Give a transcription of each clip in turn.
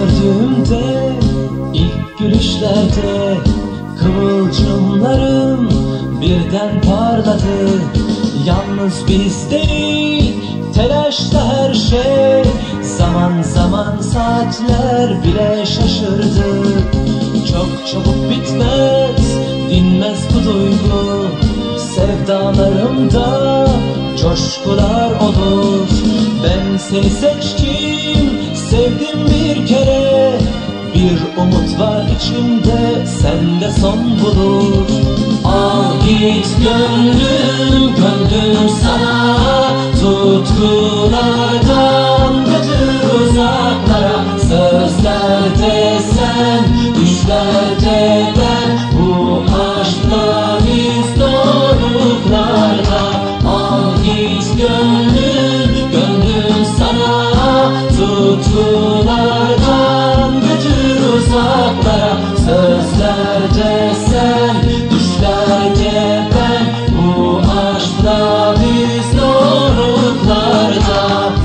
gördüğümde, ilk gülüşlerde kıvılcımlarım birden parladı. Yalnız biz değil, telaşla her şey, zaman zaman saatler bile şaşırdı. Çok çabuk bitmez, dinmez bu duygu, sevdalarımda coşkular olur. Ben seni seçtim, sevdim bir kere, bir umut var içimde, sende son bulur. Al git gönlüm, gönlüm sana, tutkulardan götür uzaklara. Sözlerde sen, düşlerde ben, bu aşkla biz doruklarda. Al git gönlüm, gönlüm sana, tutkulardan götür uzaklara. Sözlerde sen, düşlerde ben, bu aşkla biz doruklarda.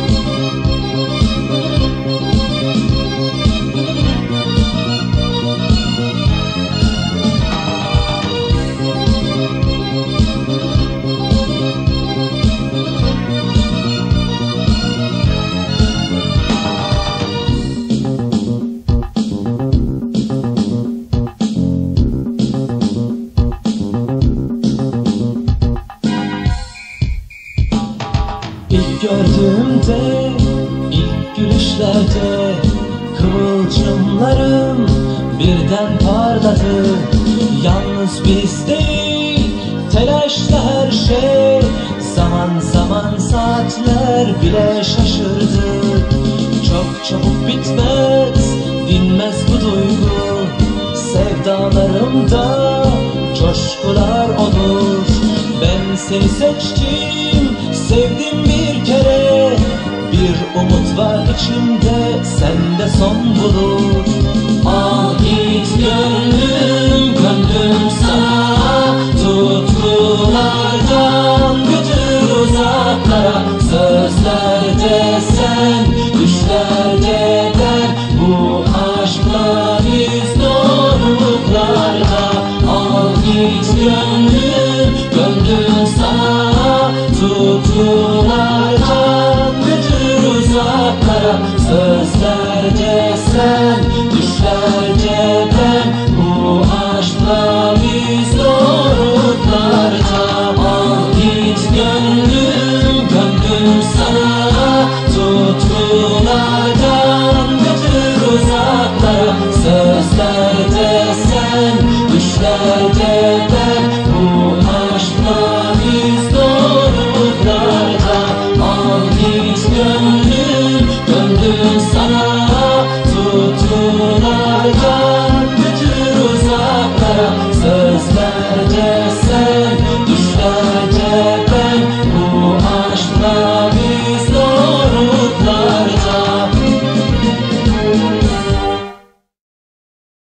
İlk gördüğümde, ilk gülüşlerde kıvılcımlarım birden parladı. Yalnız biz değil, telaşla her şey, zaman zaman saatler bile şaşırdı. Çok çabuk bitmez, dinmez bu duygu, sevdalarımda coşkular olur. Ben seni seçtim, sevdim bir kere, bir umut var içimde, sende son bulur. Al git gönlüm, gönlüm sana, tutkulardan götür uzaklara. Sözlerde sen, düşlerde ben, bu aşkla biz doruklarda. Al git gönlüm, gönlüm sana, tutkulardan götür uzaklara. Sözlerde sen, düşlerde